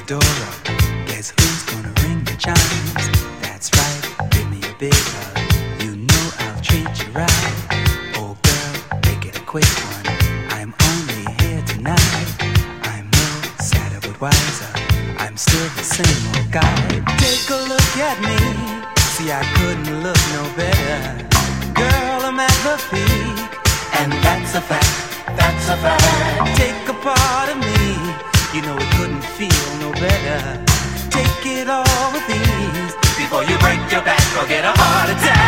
door up. Guess who's gonna ring the chimes? That's right, give me a big hug. You know I'll treat you right. Oh girl, make it a quick one. I'm only here tonight. I'm no sadder but wiser. I'm still the same old guy. Take a look at me. See, I couldn't look no better. Girl, I'm at the peak, and that's a fact. That's a fact. Take a part of me. You know it couldn't feel no better. Take it all with ease before you break your back or get a heart attack.